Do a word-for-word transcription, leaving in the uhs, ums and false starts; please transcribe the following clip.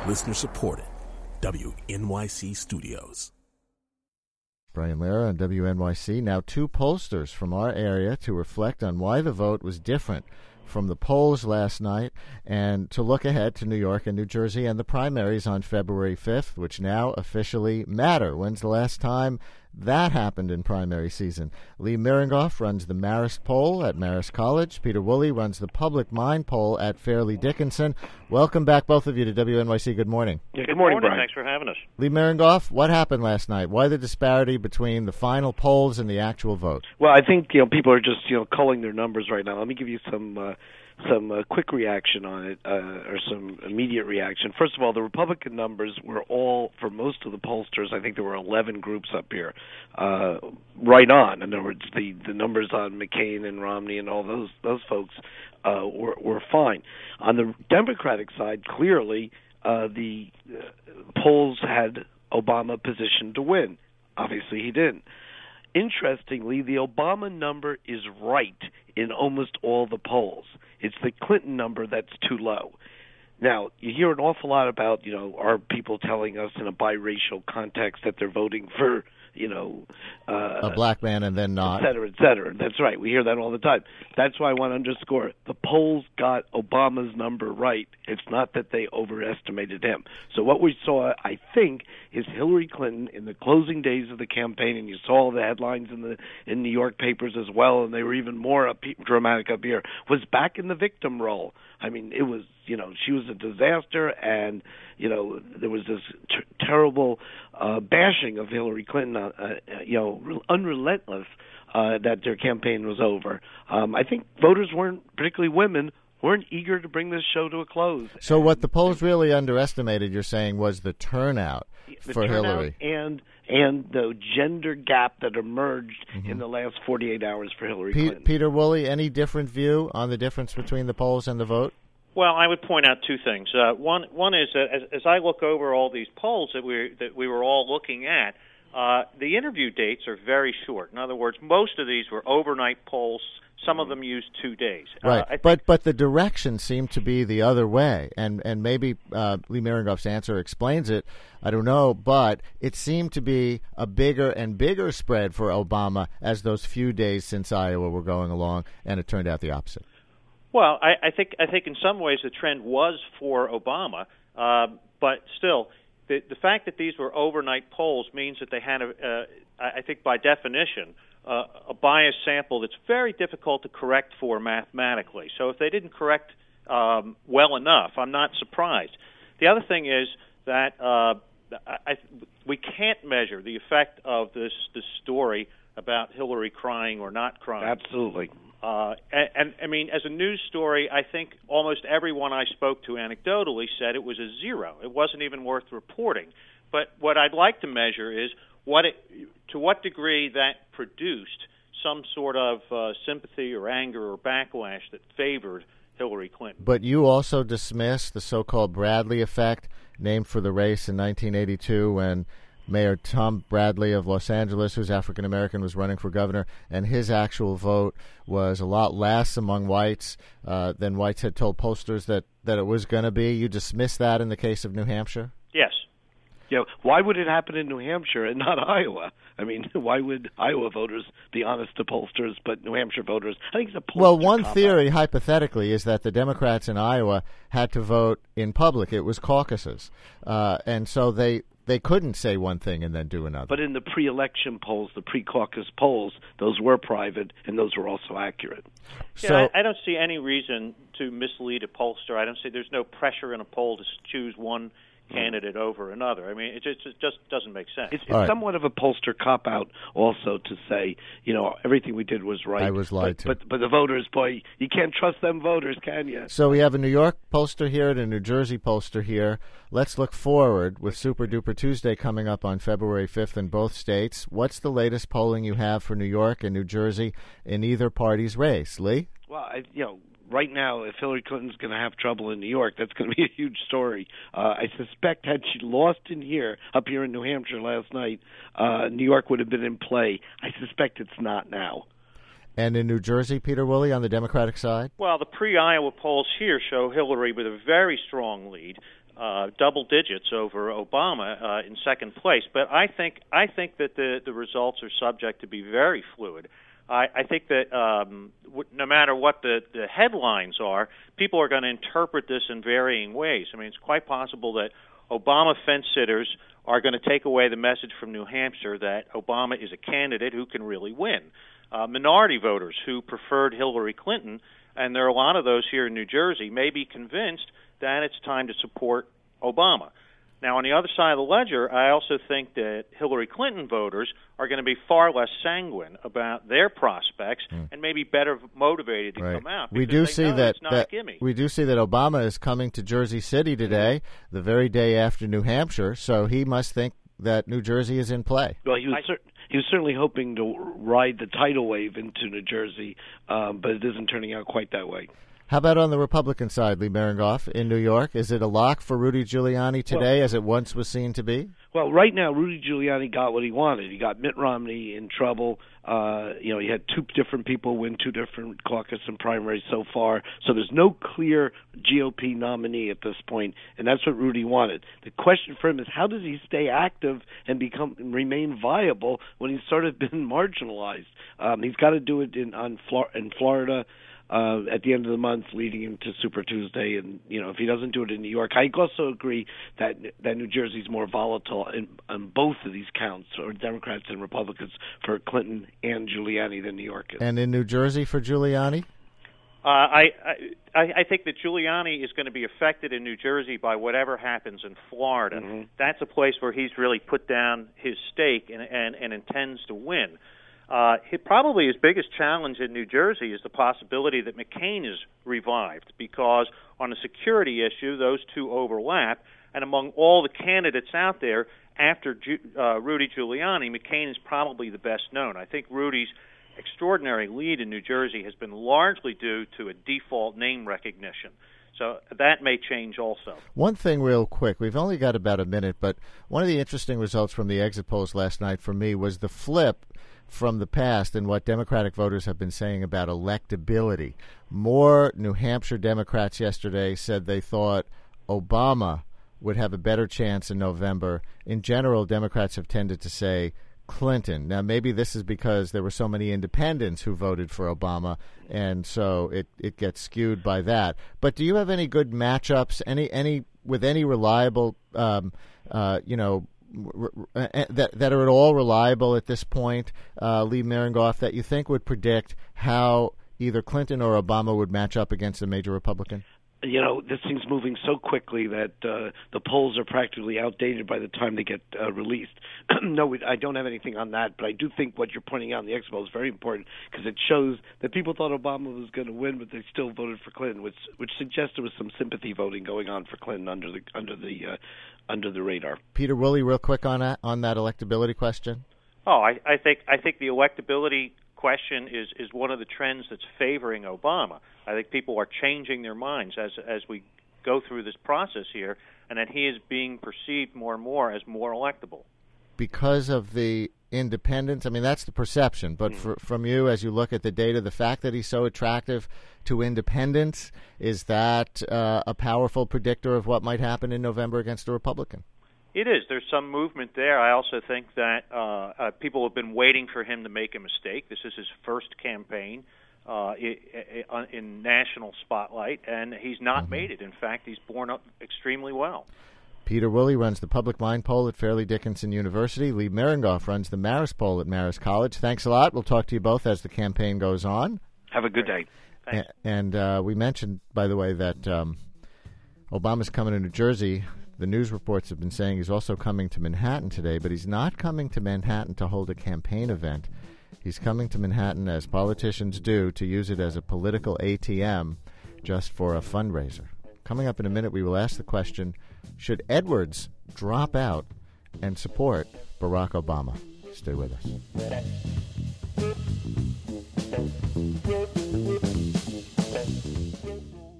Listener supported. W N Y C Studios. Brian Lara on W N Y C. Now two pollsters from our area to reflect on why the vote was different from the polls last night and to look ahead to New York and New Jersey and the primaries on February fifth, which now officially matter. When's the last time that happened in primary season? Lee Miringoff runs the Marist poll at Marist College. Peter Woolley runs the Public Mind poll at Fairleigh Dickinson. Welcome back, both of you, to W N Y C. Good morning. Yeah, good, good morning, morning. Brian. Thanks for having us. Lee Miringoff, what happened last night? Why the disparity between the final polls and the actual vote? Well, I think you know people are just you know culling their numbers right now. Let me give you some uh, some uh, quick reaction on it, uh, or some immediate reaction. First of all, the Republican numbers were all, for most of the pollsters, I think there were eleven groups up here, uh, right on. In other words, the, the numbers on McCain and Romney and all those those folks uh, were were fine. On the Democratic side, clearly uh, the uh, polls had Obama positioned to win. Obviously, he didn't. Interestingly, the Obama number is right in almost all the polls. It's the Clinton number that's too low. Now, you hear an awful lot about, you know, are people telling us in a biracial context that they're voting for, you know, uh, a black man and then not, et cetera, et cetera. That's right. We hear that all the time. That's why I want to underscore the polls got Obama's number right. It's not that they overestimated him. So what we saw, I think, is Hillary Clinton in the closing days of the campaign, and you saw the headlines in the in New York papers as well, and they were even more up, dramatic up here, was back in the victim role. I mean, it was, you know, she was a disaster, and, you know, there was this ter- terrible uh, bashing of Hillary Clinton, uh, uh, you know, re- unrelentless, uh, that their campaign was over. Um, I think voters weren't, particularly women, weren't eager to bring this show to a close. So and, what the polls really underestimated, you're saying, was the turnout the for turnout Hillary. And and the gender gap that emerged mm-hmm. in the last forty-eight hours for Hillary Pe- Clinton. Peter Woolley, any different view on the difference between the polls and the vote? Well, I would point out two things. Uh, one, one is that as, as I look over all these polls that we that we were all looking at, uh, the interview dates are very short. In other words, most of these were overnight polls. Some of them used two days. Right, uh, I think but but the direction seemed to be the other way, and and maybe uh, Lee Miringoff's answer explains it. I don't know, but it seemed to be a bigger and bigger spread for Obama as those few days since Iowa were going along, and it turned out the opposite. Well, I, I think I think in some ways the trend was for Obama, uh, but still, the the fact that these were overnight polls means that they had a, uh, I think by definition, uh, a bias sample that's very difficult to correct for mathematically. So if they didn't correct um, well enough, I'm not surprised. The other thing is that uh, I, we can't measure the effect of this this story about Hillary crying or not crying. Absolutely. Uh, and, and, I mean, as a news story, I think almost everyone I spoke to anecdotally said it was a zero. It wasn't even worth reporting. But what I'd like to measure is what it, to what degree that produced some sort of uh, sympathy or anger or backlash that favored Hillary Clinton. But you also dismiss the so-called Bradley effect, named for the race in nineteen eighty-two when Mayor Tom Bradley of Los Angeles, who's African-American, was running for governor, and his actual vote was a lot less among whites uh, than whites had told pollsters that, that it was going to be. You dismiss that in the case of New Hampshire? Yes. You know, why would it happen in New Hampshire and not Iowa? I mean, why would Iowa voters be honest to pollsters, but New Hampshire voters? I think it's a pollster Well, one cop-out. theory, hypothetically, is that the Democrats in Iowa had to vote in public. It was caucuses. Uh, and so they... They couldn't say one thing and then do another. But in the pre-election polls, the pre-caucus polls, those were private, and those were also accurate. Yeah, so, I, I don't see any reason to mislead a pollster. I don't see there's no pressure in a poll to choose one candidate over another. I mean, it just, it just doesn't make sense. It's, it's right. somewhat of a pollster cop-out also to say, you know, everything we did was right. I was lied but, to. But, but the voters, boy, you can't trust them voters, can you? So we have a New York pollster here and a New Jersey pollster here. Let's look forward with Super Duper Tuesday coming up on February fifth in both states. What's the latest polling you have for New York and New Jersey in either party's race? Lee? Well, I, you know, right now, if Hillary Clinton's going to have trouble in New York, that's going to be a huge story. Uh, I suspect had she lost in here, up here in New Hampshire last night, uh, New York would have been in play. I suspect it's not now. And in New Jersey, Peter Woolley, on the Democratic side? Well, the pre-Iowa polls here show Hillary with a very strong lead. uh, double digits over Obama uh, in second place. But I think I think that the, the results are subject to be very fluid. I, I think that um, w- no matter what the, the headlines are, people are going to interpret this in varying ways. I mean, it's quite possible that Obama fence-sitters are going to take away the message from New Hampshire that Obama is a candidate who can really win. Uh, minority voters who preferred Hillary Clinton, and there are a lot of those here in New Jersey, may be convinced that it's time to support Obama. Now, on the other side of the ledger, I also think that Hillary Clinton voters are going to be far less sanguine about their prospects mm. and maybe better motivated to right. come out. We do see that, that a we do see that Obama is coming to Jersey City today, the very day after New Hampshire. So he must think that New Jersey is in play. Well, he was cer- he was certainly hoping to ride the tidal wave into New Jersey, um, but it isn't turning out quite that way. How about on the Republican side, Lee Miringoff, in New York? Is it a lock for Rudy Giuliani today, well, as it once was seen to be? Well, right now, Rudy Giuliani got what he wanted. He got Mitt Romney in trouble. Uh, you know, he had two different people win two different caucus and primaries so far. So there's no clear G O P nominee at this point, and that's what Rudy wanted. The question for him is, how does he stay active and become remain viable when he's sort of been marginalized? Um, he's got to do it in on Flor- in Florida. Uh, at the end of the month, leading into Super Tuesday, and you know if he doesn't do it in New York, I also agree that that New Jersey's more volatile in, on both of these counts, or Democrats and Republicans for Clinton and Giuliani than New York is. And in New Jersey for Giuliani, uh, I, I I think that Giuliani is going to be affected in New Jersey by whatever happens in Florida. Mm-hmm. That's a place where he's really put down his stake and and, and intends to win. Uh, he, probably his biggest challenge in New Jersey is the possibility that McCain is revived, because on the security issue, those two overlap, and among all the candidates out there, after Ju- uh, Rudy Giuliani, McCain is probably the best known. I think Rudy's extraordinary lead in New Jersey has been largely due to a default name recognition. So that may change also. One thing real quick, we've only got about a minute, but one of the interesting results from the exit polls last night for me was the flip from the past and what Democratic voters have been saying about electability. More New Hampshire Democrats yesterday said they thought Obama would have a better chance in November. In general, Democrats have tended to say Clinton. Now, maybe this is because there were so many independents who voted for Obama, and so it, it gets skewed by that. But do you have any good matchups, any any with any reliable, um, uh, you know, that that are at all reliable at this point, uh, Lee Miringoff, that you think would predict how either Clinton or Obama would match up against a major Republican? You know, this thing's moving so quickly that uh, the polls are practically outdated by the time they get uh, released. no, we, I don't have anything on that, but I do think what you're pointing out in the exit poll is very important, because it shows that people thought Obama was going to win, but they still voted for Clinton, which which suggests there was some sympathy voting going on for Clinton under the under the uh, under the radar. Peter Woolley, real quick on that on that electability question. Oh, I, I think I think the electability question is, is one of the trends that's favoring Obama. I think people are changing their minds as as we go through this process here, and that he is being perceived more and more as more electable. Because of the independence, I mean, that's the perception. But for, from you, as you look at the data, the fact that he's so attractive to independents, is that uh, a powerful predictor of what might happen in November against a Republican? It is. There's some movement there. I also think that uh, uh, people have been waiting for him to make a mistake. This is his first campaign uh, in, in national spotlight, and he's not mm-hmm. made it. In fact, he's borne up extremely well. Peter Woolley runs the Public Mind poll at Fairleigh Dickinson University. Lee Miringoff runs the Marist poll at Marist College. Thanks a lot. We'll talk to you both as the campaign goes on. Have a good day. Thanks. A- and uh, we mentioned, by the way, that um, Obama's coming to New Jersey. The news reports have been saying he's also coming to Manhattan today, but he's not coming to Manhattan to hold a campaign event. He's coming to Manhattan, as politicians do, to use it as a political A T M just for a fundraiser. Coming up in a minute, we will ask the question, should Edwards drop out and support Barack Obama? Stay with us.